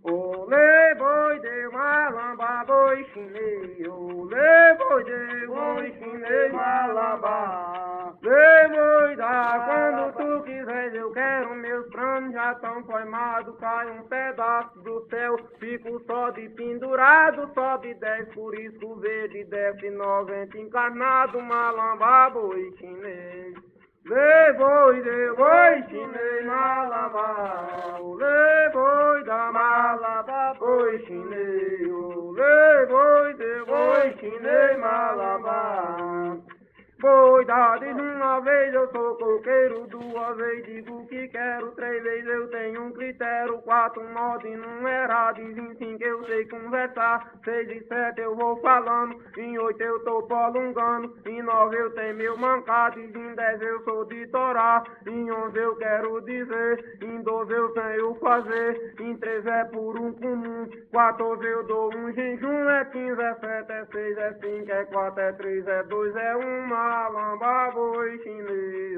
Olê, boi, deu malamba, boi chinês. Olê, boi, deu boi chinês, malamba. Lê, boi, dá, quando tu quiseres, eu quero, meus planos já estão formados. Cai um pedaço do céu, fico só de pendurado. Sobe 10, por isso o verde desce 90 encarnado. Malamba, boi chinês. Lê, boi, deu boi chinês, malamba. Lê, boi, da malamba, boi chinês. Lê, boi, deu boi chinês, malamba. Boi, dá, diz uma vez eu sou coqueiro, duas vezes digo que quero, três vezes eu tenho um critério, quatro modo e numerado, em cinco eu sei conversar, seis e sete eu vou falando, em oito eu tô prolongando, em nove eu tenho meu mancado, em 10 eu sou de torar, em 11 eu quero dizer, em 12 eu tenho fazer, em 13 é por um comum, 14 eu dou um jejum, é 15, é 7, é 6, é 5, é 4, é 3, é 2, é 1, malamba, boi chinês.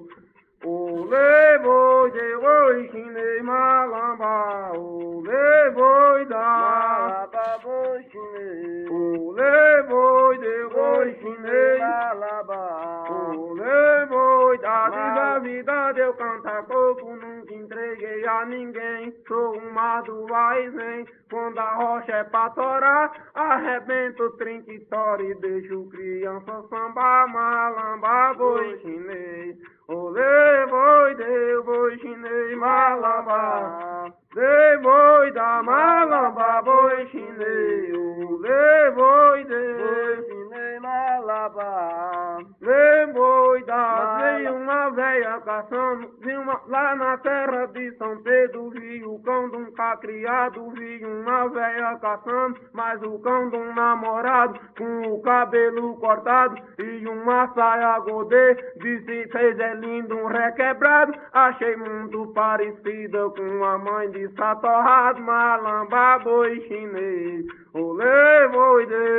Olê, boi, de boi chinês, malamba. Olê, boi da malamba, boi chinês. Olê, boi, de boi chinês, malamba. Olê, boi da, diz a vida, eu cantar coco, nunca entreguei a ninguém. Sou um mado vai vem, quando a rocha é pra torar, arrebento, trinca e tora e deixo criança sambar, malamba, boi chinês. Olê, boi, deu boi chinês, malamba. Lê, boi da malamba, boi chinês. Olê, boi, deu boi chinês, malamba. Lê, boi da, veio uma véia caçando, vi uma, lá na terra de São Pedro, vi o cão de um cacriado, vi uma véia caçando, mas o cão de um namorado, com o cabelo cortado e uma saia godê, disse, fez é lindo, um requebrado, achei muito parecida com a mãe de Satorrado, malamba, boi chinês. Olê, boi, deu